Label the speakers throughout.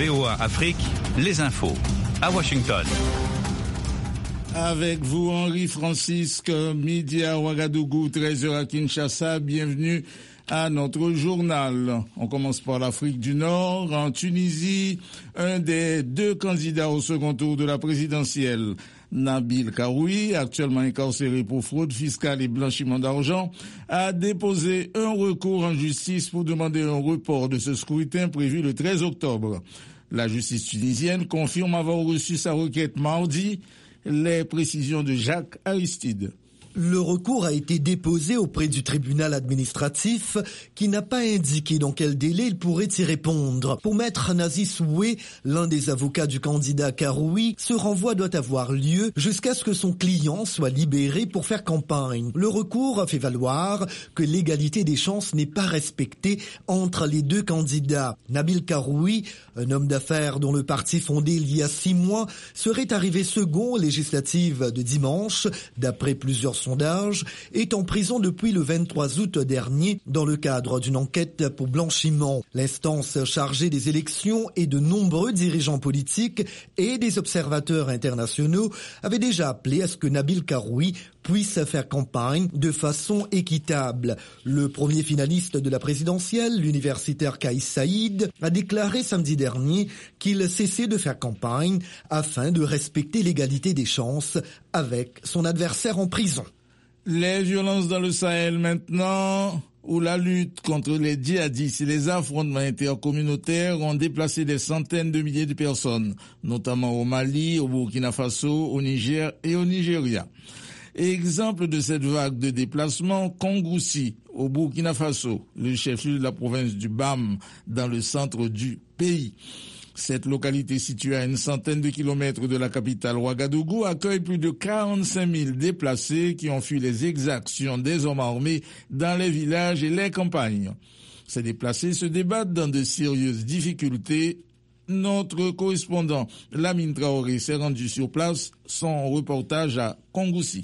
Speaker 1: VOA Afrique, les infos. À Washington.
Speaker 2: Avec vous, Henri Francisque, midi à Ouagadougou, 13h à Kinshasa. Bienvenue à notre journal. On commence par l'Afrique du Nord. En Tunisie, un des deux candidats au second tour de la présidentielle, Nabil Karoui, actuellement incarcéré pour fraude fiscale et blanchiment d'argent, a déposé un recours en justice pour demander un report de ce scrutin prévu le 13 octobre. La justice tunisienne confirme avoir reçu sa requête mardi. Les précisions de Jacques Aristide.
Speaker 3: Le recours a été déposé auprès du tribunal administratif qui n'a pas indiqué dans quel délai il pourrait y répondre. Pour maître Nazi Soué, l'un des avocats du candidat Karoui, ce renvoi doit avoir lieu jusqu'à ce que son client soit libéré pour faire campagne. Le recours a fait valoir que l'égalité des chances n'est pas respectée entre les deux candidats. Nabil Karoui, un homme d'affaires dont le parti fondé il y a 6 mois, serait arrivé second aux législatives de dimanche, d'après plusieurs sondage, est en prison depuis le 23 août dernier dans le cadre d'une enquête pour blanchiment. L'instance chargée des élections et de nombreux dirigeants politiques et des observateurs internationaux avaient déjà appelé à ce que Nabil Karoui puisse faire campagne de façon équitable. Le premier finaliste de la présidentielle, l'universitaire Kaïs Saïd, a déclaré samedi dernier qu'il cessait de faire campagne afin de respecter l'égalité des chances avec son adversaire en prison.
Speaker 2: Les violences dans le Sahel maintenant, où la lutte contre les djihadistes et les affrontements intercommunautaires ont déplacé des centaines de milliers de personnes, notamment au Mali, au Burkina Faso, au Niger et au Nigeria. Exemple de cette vague de déplacement, Kongoussi, au Burkina Faso, le chef-lieu de la province du BAM, dans le centre du pays. Cette localité située à une centaine de kilomètres de la capitale Ouagadougou accueille plus de 45 000 déplacés qui ont fui les exactions des hommes armés dans les villages et les campagnes. Ces déplacés se débattent dans de sérieuses difficultés. Notre correspondant Lamine Traoré s'est rendu sur place. Son reportage à Kongoussi.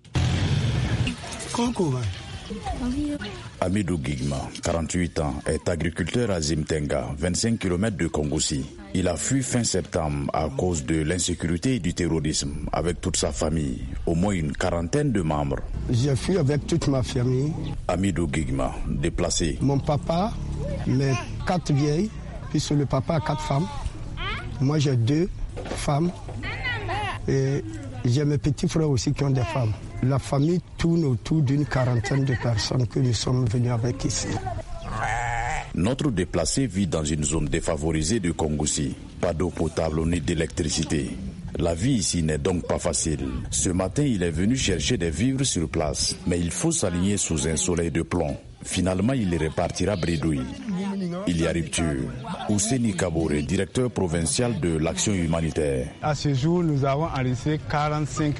Speaker 4: Amidou Gigma, 48 ans, est agriculteur à Zimtenga, 25 km de Kongoussi. Il a fui fin septembre à cause de l'insécurité et du terrorisme avec toute sa famille, au moins une quarantaine de membres.
Speaker 5: J'ai fui avec toute ma famille.
Speaker 4: Amidou Gigma, déplacé.
Speaker 5: Mon papa, mes 4 vieilles, puisque le papa a 4 femmes. Moi j'ai 2 femmes et j'ai mes petits frères aussi qui ont des femmes. La famille tourne autour d'une quarantaine de personnes que nous sommes venus avec ici.
Speaker 4: Notre déplacé vit dans une zone défavorisée de Kongoussi. Pas d'eau potable ni d'électricité. La vie ici n'est donc pas facile. Ce matin, il est venu chercher des vivres sur place, mais il faut s'aligner sous un soleil de plomb. Finalement, il repartira bredouille. Il y a rupture. Ouseni Kabouré, directeur provincial de l'action humanitaire.
Speaker 6: À ce jour, nous avons enregistré 45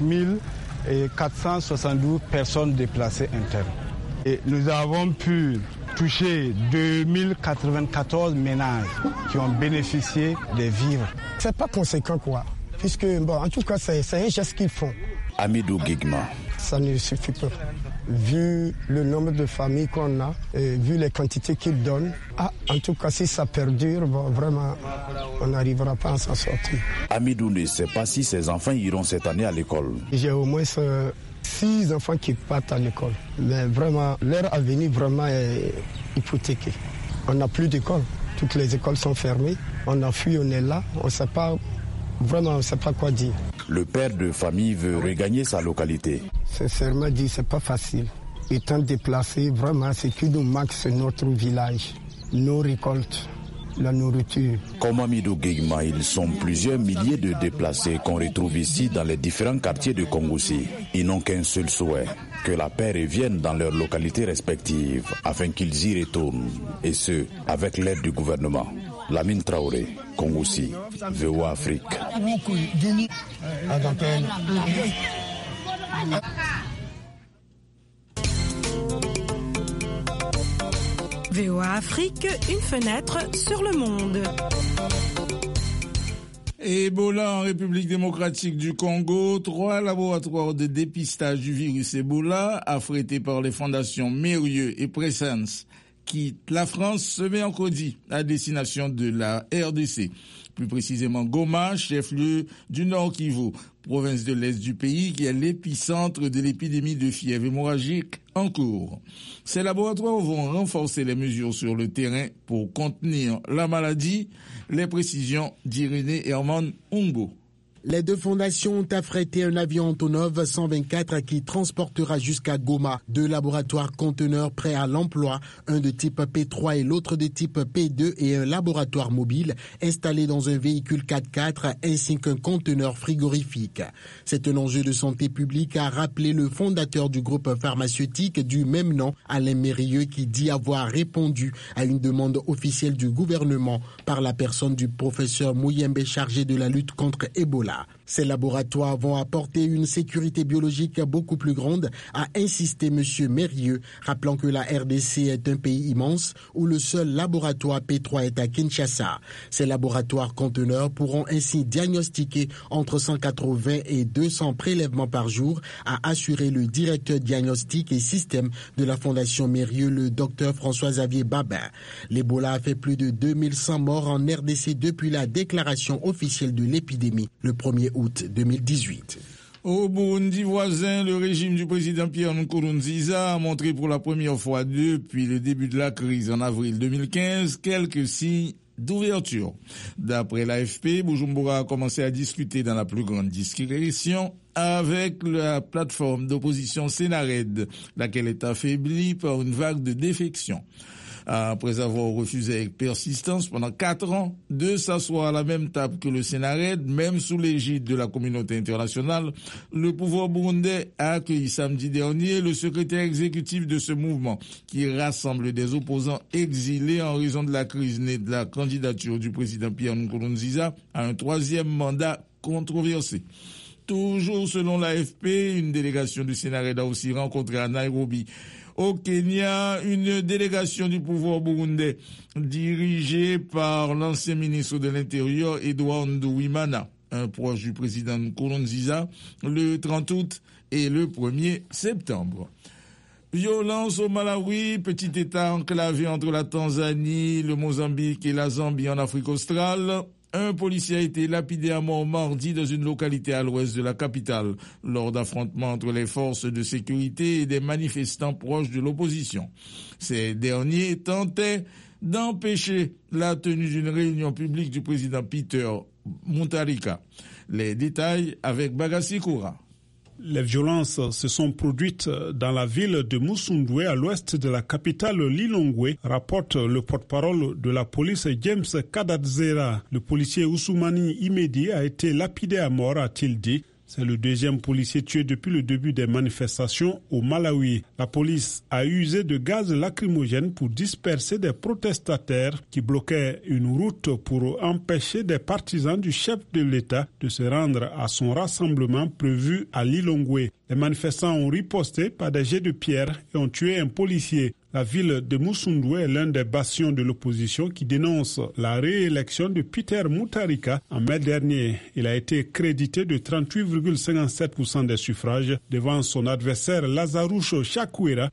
Speaker 6: 472 personnes déplacées internes. Et nous avons pu toucher 2094 ménages qui ont bénéficié des vivres.
Speaker 5: C'est pas conséquent quoi, puisque en tout cas c'est un geste qu'ils font.
Speaker 4: Amidou Gigma.
Speaker 5: Ça ne suffit pas. Vu le nombre de familles qu'on a, et vu les quantités qu'ils donnent, en tout cas si ça perdure, vraiment, on n'arrivera pas à s'en sortir.
Speaker 4: Amidou ne sait pas si ses enfants iront cette année à l'école.
Speaker 5: J'ai au moins 6 enfants qui partent à l'école. Mais vraiment, leur avenir vraiment est hypothéqué. On n'a plus d'école. Toutes les écoles sont fermées. On a fui, on est là. On ne sait pas, vraiment, on ne sait pas quoi dire.
Speaker 4: Le père de famille veut regagner sa localité.
Speaker 5: Sincèrement dit, c'est pas facile. Étant déplacé, vraiment, ce qui nous manque, c'est notre village, nos récoltes, la nourriture.
Speaker 4: Comme Amidou Gigma, ils sont plusieurs milliers de déplacés qu'on retrouve ici dans les différents quartiers de Kongoussi. Ils n'ont qu'un seul souhait, que la paix revienne dans leurs localités respectives afin qu'ils y retournent, et ce, avec l'aide du gouvernement. Lamine Traoré, Kongoussi, VOA Afrique.
Speaker 7: VOA Afrique, une fenêtre sur le monde.
Speaker 2: Ebola en République démocratique du Congo, 3 laboratoires de dépistage du virus Ebola, affrétés par les fondations Mérieux et Presence, quitte la France ce mercredi à destination de la RDC. Plus précisément Goma, chef-lieu du Nord Kivu, province de l'Est du pays qui est l'épicentre de l'épidémie de fièvre hémorragique en cours. Ces laboratoires vont renforcer les mesures sur le terrain pour contenir la maladie. Les précisions d'Irénée Herman Ungo.
Speaker 8: Les deux fondations ont affrété un avion Antonov 124 qui transportera jusqu'à Goma 2 laboratoires conteneurs prêts à l'emploi, un de type P3 et l'autre de type P2 et un laboratoire mobile installé dans un véhicule 4x4 ainsi qu'un conteneur frigorifique. C'est un enjeu de santé publique, a rappelé le fondateur du groupe pharmaceutique du même nom, Alain Mérieux, qui dit avoir répondu à une demande officielle du gouvernement par la personne du professeur Mouyembe chargé de la lutte contre Ebola. Ces laboratoires vont apporter une sécurité biologique beaucoup plus grande, a insisté M. Mérieux, rappelant que la RDC est un pays immense où le seul laboratoire P3 est à Kinshasa. Ces laboratoires conteneurs pourront ainsi diagnostiquer entre 180 et 200 prélèvements par jour, a assuré le directeur diagnostic et système de la Fondation Mérieux, le Dr François-Xavier Babin. L'Ebola a fait plus de 2100 morts en RDC depuis la déclaration officielle de l'épidémie le 1er août 2018.
Speaker 2: Au Burundi voisin, le régime du président Pierre Nkurunziza a montré pour la première fois depuis le début de la crise en avril 2015 quelques signes d'ouverture. D'après l'AFP, Bujumbura a commencé à discuter dans la plus grande discrétion avec la plateforme d'opposition Sénared, laquelle est affaiblie par une vague de défections. Après avoir refusé avec persistance pendant 4 ans de s'asseoir à la même table que le Sénared, même sous l'égide de la communauté internationale, le pouvoir burundais a accueilli samedi dernier le secrétaire exécutif de ce mouvement qui rassemble des opposants exilés en raison de la crise née de la candidature du président Pierre Nkurunziza à un 3e mandat controversé. Toujours selon l'AFP, une délégation du Sénared a aussi rencontré à Nairobi, au Kenya, une délégation du pouvoir burundais dirigée par l'ancien ministre de l'Intérieur, Edouard Nduwimana, un proche du président Nkurunziza, le 30 août et le 1er septembre. Violence au Malawi, petit État enclavé entre la Tanzanie, le Mozambique et la Zambie en Afrique australe. Un policier a été lapidé à mort mardi dans une localité à l'ouest de la capitale, lors d'affrontements entre les forces de sécurité et des manifestants proches de l'opposition. Ces derniers tentaient d'empêcher la tenue d'une réunion publique du président Peter Mutharika. Les détails avec Bagassi Koura.
Speaker 9: Les violences se sont produites dans la ville de Musundwe, à l'ouest de la capitale Lilongwe, rapporte le porte-parole de la police James Kadadzera. Le policier Oussoumani Imedi a été lapidé à mort, a-t-il dit. C'est le 2e policier tué depuis le début des manifestations au Malawi. La police a usé de gaz lacrymogène pour disperser des protestataires qui bloquaient une route pour empêcher des partisans du chef de l'État de se rendre à son rassemblement prévu à Lilongwe. Les manifestants ont riposté par des jets de pierre et ont tué un policier. La ville de Musundwe est l'un des bastions de l'opposition qui dénonce la réélection de Peter Mutharika. En mai dernier, il a été crédité de 38,57% des suffrages devant son adversaire Lazarus Chakwera,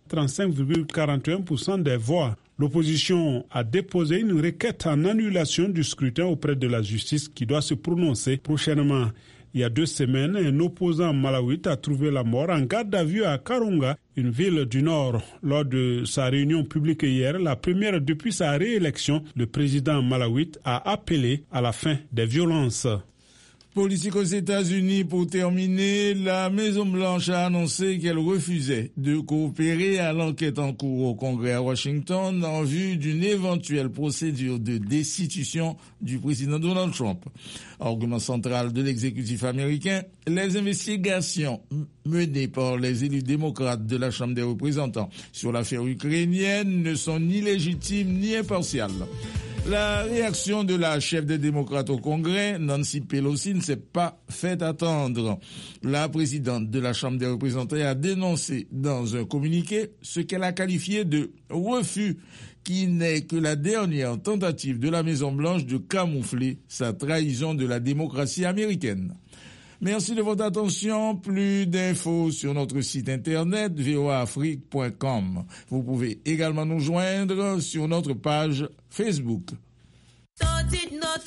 Speaker 9: 35,41% des voix. L'opposition a déposé une requête en annulation du scrutin auprès de la justice qui doit se prononcer prochainement. Il y a 2 semaines, un opposant malawite a trouvé la mort en garde à vue à Karonga, une ville du Nord. Lors de sa réunion publique hier, la première depuis sa réélection, le président malawite a appelé à la fin des violences.
Speaker 2: Politique aux États-Unis, pour terminer, la Maison-Blanche a annoncé qu'elle refusait de coopérer à l'enquête en cours au Congrès à Washington en vue d'une éventuelle procédure de destitution du président Donald Trump. Argument central de l'exécutif américain, les investigations menées par les élus démocrates de la Chambre des représentants sur l'affaire ukrainienne ne sont ni légitimes ni impartiales. La réaction de la chef des démocrates au Congrès, Nancy Pelosi, ne s'est pas fait attendre. La présidente de la Chambre des représentants a dénoncé dans un communiqué ce qu'elle a qualifié de refus, qui n'est que la dernière tentative de la Maison-Blanche de camoufler sa trahison de la démocratie américaine. Merci de votre attention. Plus d'infos sur notre site internet voaafrique.com. Vous pouvez également nous joindre sur notre page Facebook.